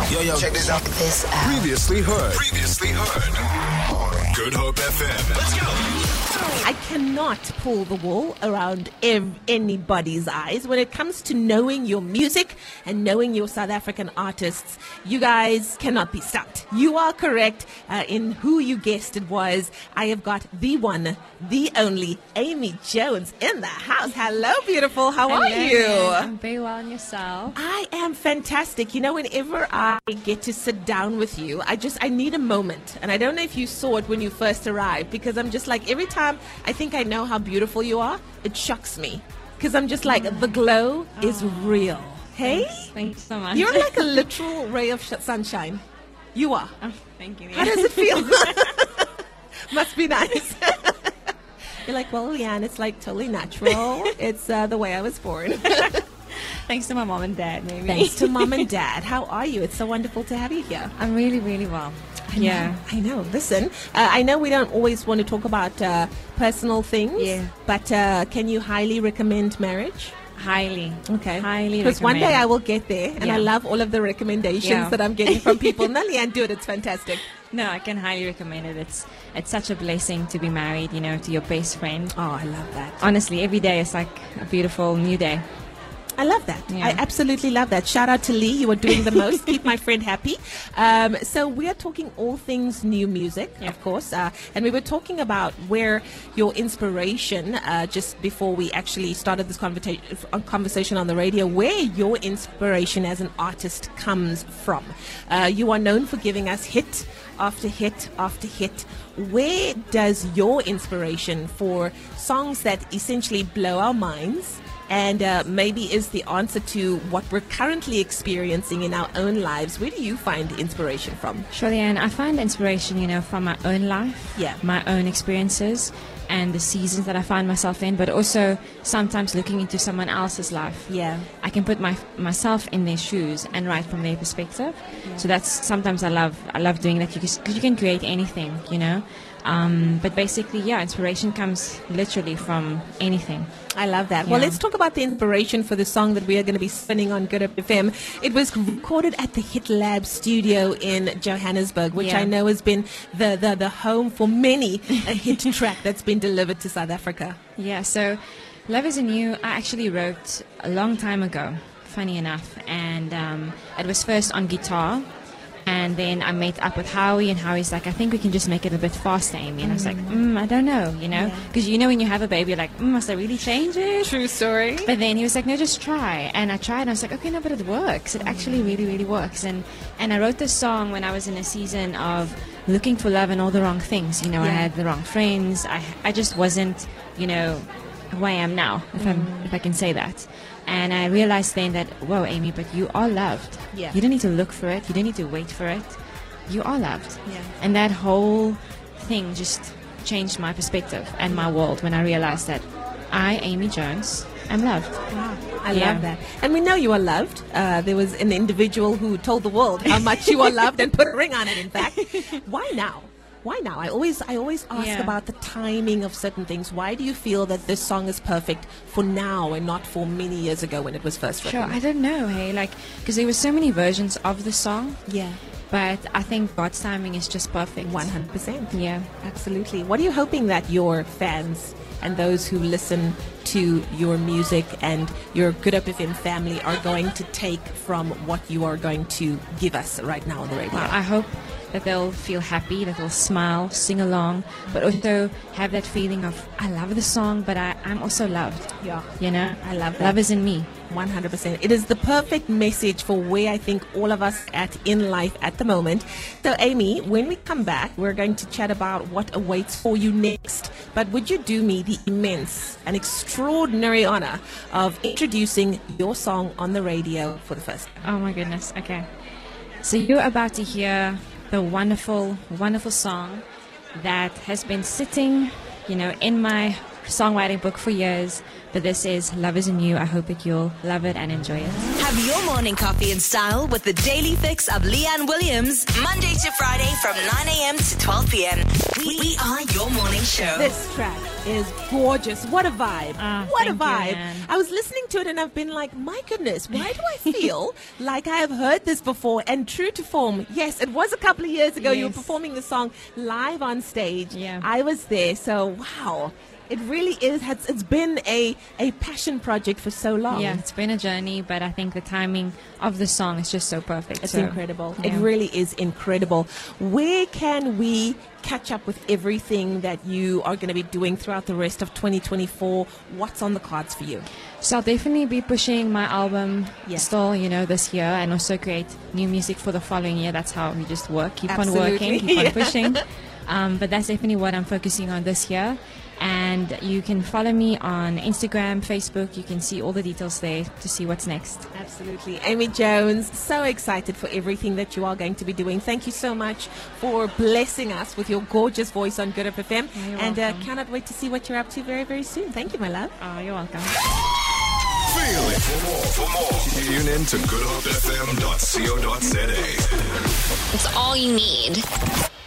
Yo, check this out. Previously heard. Good Hope FM. Let's go. I cannot pull the wool around anybody's eyes when it comes to knowing your music and knowing your South African artists. You guys cannot be stumped. You are correct in who you guessed it was. I have got the one, the only Amy Jones in the house. Hello, beautiful. How are you? I'm very well, and yourself? I am fantastic. You know, whenever I get to sit down with you, I need a moment. And I don't know if you saw it when you first arrived, because I'm just like, every time I think I know how beautiful you are, it shocks me. Because I'm just like, the glow is real. Hey? Thanks so much. You're like a literal ray of sunshine. You are. Oh, thank you. How does it feel? Must be nice. You're like, well, Leanne, it's like totally natural. It's the way I was born. Thanks to my mom and dad, maybe. Thanks to mom and dad. How are you? It's so wonderful to have you here. I'm really, really well. I know. Listen, I know we don't always want to talk about personal things, but can you highly recommend marriage? Highly. Okay. Highly Because one recommend. day I will get there, and I love all of the recommendations that I'm getting from people. No, Leanne, do it. It's fantastic. No, I can highly recommend it. It's such a blessing to be married, you know, to your best friend. Oh, I love that. Honestly, every day is like a beautiful new day. I love that. Yeah. I absolutely love that. Shout out to Lee. You are doing the most. Keep my friend happy. So we are talking all things new music, of course. And we were talking about where your inspiration, just before we actually started this conversation on the radio, where your inspiration as an artist comes from. You are known for giving us hit after hit after hit. Where does your inspiration for songs that essentially blow our minds and maybe is the answer to what we're currently experiencing in our own lives, where do you find inspiration from? Sure, Leanne. I find inspiration, you know, from my own life, my own experiences, and the seasons that I find myself in, but also sometimes looking into someone else's life. Yeah. I can put myself in their shoes and write from their perspective. Yeah. So that's sometimes I love doing that because you can create anything, you know. But basically, inspiration comes literally from anything. I love that. Yeah. Well, let's talk about the inspiration for the song that we are going to be spinning on Good Up FM. It was recorded at the Hit Lab studio in Johannesburg, which I know has been the home for many a hit track that's been delivered to South Africa. Yeah, so Love Is In You, I actually wrote a long time ago, funny enough, and it was first on guitar. And then I met up with Howie, and Howie's like, I think we can just make it a bit faster, Amy. And I was like, I don't know, you know. Because, you know, when you have a baby, you're like, must I really change it? True story. But then he was like, no, just try. And I tried, and I was like, okay, no, but it works. It actually really, really works. And I wrote this song when I was in a season of looking for love and all the wrong things. You know, I had the wrong friends. I just wasn't, you know, who I am now, if I can say that. And I realized then that, whoa, Amy, but you are loved. Yeah. You don't need to look for it. You don't need to wait for it. You are loved. Yeah. And that whole thing just changed my perspective and my world when I realized that I, Amy Jones, am loved. Wow. I love that. And we know you are loved. There was an individual who told the world how much you are loved and put a ring on it, in fact. Why now? Why now? I always ask about the timing of certain things. Why do you feel that this song is perfect for now and not for many years ago when it was first written? Sure, I don't know, hey, like, because there were so many versions of the song. Yeah. But I think God's timing is just perfect. 100%. Yeah. Absolutely. What are you hoping that your fans and those who listen to your music and your Good Up FM family are going to take from what you are going to give us right now on the radio? Well, I hope that they'll feel happy, that they'll smile, sing along, but also have that feeling of, I love the song, but I'm also loved. Yeah. You know? I love that. Love is in me. 100%. It is the perfect message for where I think all of us at in life at the moment. So, Amy, when we come back, we're going to chat about what awaits for you next. But would you do me the immense and extraordinary honor of introducing your song on the radio for the first time? Oh my goodness. Okay. So you're about to hear the wonderful, wonderful song that has been sitting, you know, in my songwriting book for years, but this is Love Isn't You. I hope that you'll love it and enjoy it. Have your morning coffee in style with the daily fix of Leanne Williams, Monday to Friday from 9 a.m. to 12 p.m. We are your morning show. This track is gorgeous. What a vibe. What a thank you, vibe. Anne. I was listening to it and I've been like, my goodness, why do I feel like I have heard this before? And true to form, yes, it was a couple of years ago. You were Yes. performing the song live on stage. Yeah. I was there. So, wow. It really is. It's been a passion project for so long. Yeah, it's been a journey, but I think the timing of the song is just so perfect. It's So, incredible. yeah. It really is incredible. Where can we catch up with everything that you are going to be doing throughout the rest of 2024? What's on the cards for you? So I'll definitely be pushing my album Yeah. still, this year, and also create new music for the following year. That's how we just work. Keep Absolutely. on working, keep Yeah. on pushing. But that's definitely what I'm focusing on this year. And you can follow me on Instagram, Facebook. You can see all the details there to see what's next. Absolutely. Amy Jones, so excited for everything that you are going to be doing. Thank you so much for blessing us with your gorgeous voice on Good Hope FM. You're And welcome. cannot wait to see what you're up to very, very soon. Thank you, my love. Oh, you're welcome. Feel it. For more, tune in to goodhopefm.co.za. It's all you need.